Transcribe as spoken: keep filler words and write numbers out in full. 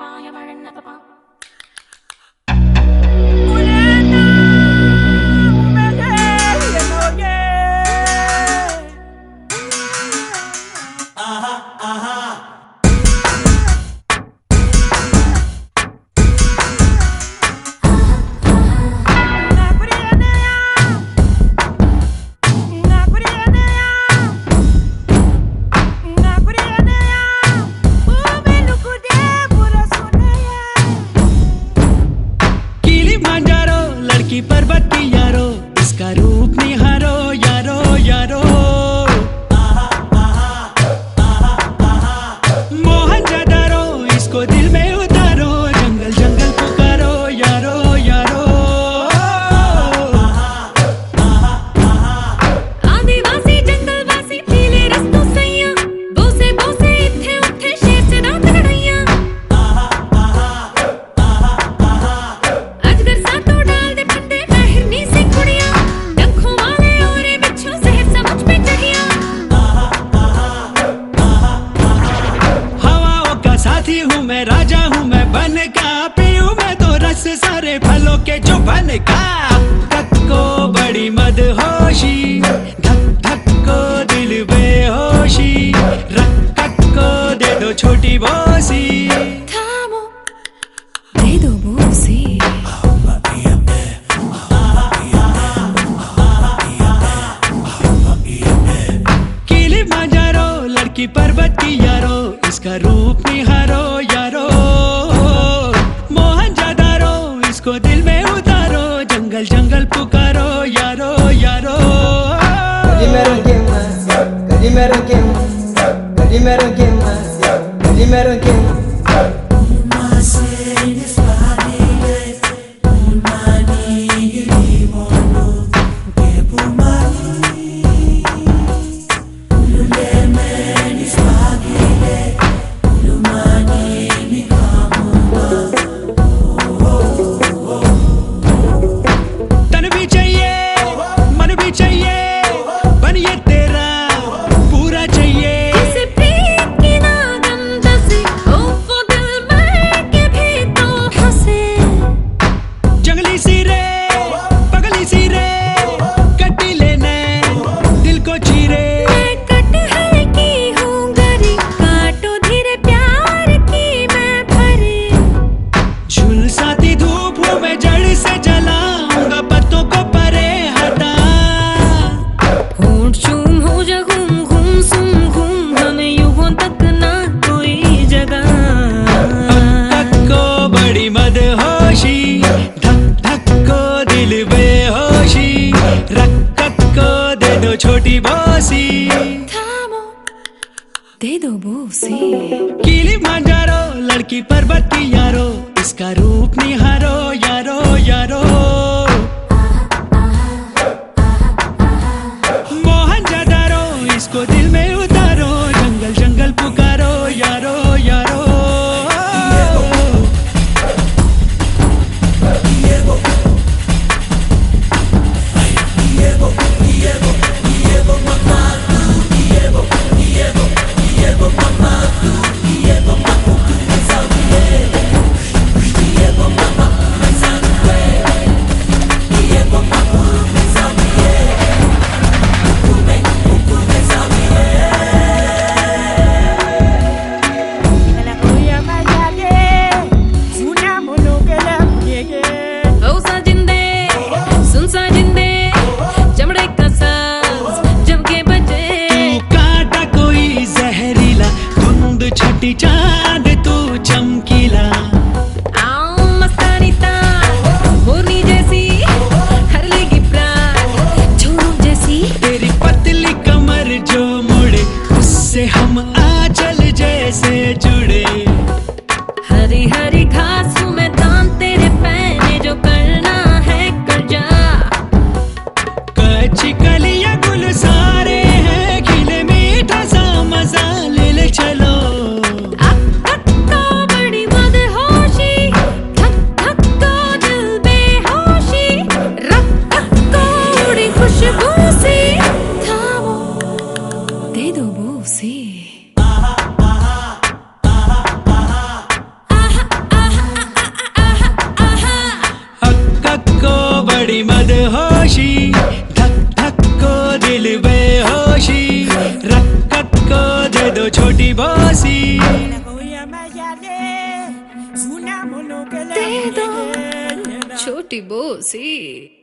पर्वत की यारो, इसका रूप निहारो यारो यारो। मोहनजोदड़ो इसको दिल में उतारो, जंगल जंगल पुकारो यारो यारो। आदिवासी जंगलवासी पीले रस्तों सैया, बोसे बोसे इत्थे उठे शेर से दांत कढ़ैया। अजगर सातों डाल दे फंदे हिरनी से कुड़िया, डंखों वाले औरे बिच्छू जहर समझ पे चढ़िया। हवाओं का साथी हूँ मैं, राजा हूँ मैं बन का, पीऊँ मैं तो रस सारे फलों के जो बन का। धक को बड़ी मदहोशी, धक धक को दिल बेहोशी, रक कक को दे दो छोटी बोसी। थामो दे दो बोसी। किलिमांजारो लड़की पर्वत की यारो, इसका रूप निहारो यारो। मोहनजोदड़ो इसको दिल में उतारो, जंगल जंगल पुकारो यारो यारो। Calimero quemas, calimero quemas, calimero quemas, calimero quemas. तन भी चाहिए मन भी चाहिए, बन ये तेरा पूरा चाहिए। जैसे प्रीत की नागम जैसे ओ वो दिल में के भी तो हंसे। जंगली सी रे पगली सी रे, कटी लेने दिल को चीरे। मैं कटहल की हूँ गरी, काटो धीरे प्यार की मैं भरी। झुलसाती धूप हूँ मैं, जड़ से जलाऊंगा पत्तों को परे हटा। होंठ चूम हो जा घूम घूम सुम घूम, हमें युगों तक ना कोई जगह। धक को बड़ी मदहोशी, धक धक को दिल बेहोशी, रक कक को दे दो छोटी बोसी। थामो दे दो बोसी। किलिमांजारो लड़की पर्वत की यारो, इसका रूप निहारो यारो यारो। मोहनजोदड़ो इसको दिल में उतारो, जंगल जंगल पुकारो यारो यारो। बड़ी मदहोशी, धक धक को दिल बेहोशी, रक रक को दे दो छोटी बोसी। दे दो छोटी बोसी।